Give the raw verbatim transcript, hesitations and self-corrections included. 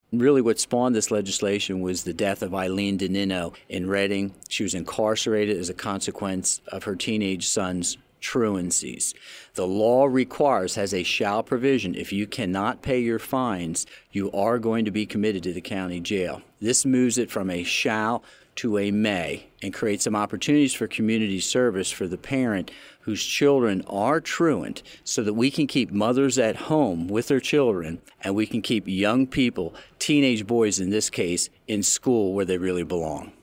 Really what spawned this legislation was the death of Eileen DeNino in Reading. She was incarcerated as a consequence of her teenage son's truancies. The law requires, has a shall provision, if you cannot pay your fines, you are going to be committed to the county jail. This moves it from a shall to a may and creates some opportunities for community service for the parent whose children are truant so that we can keep mothers at home with their children and we can keep young people, teenage boys in this case, in school where they really belong.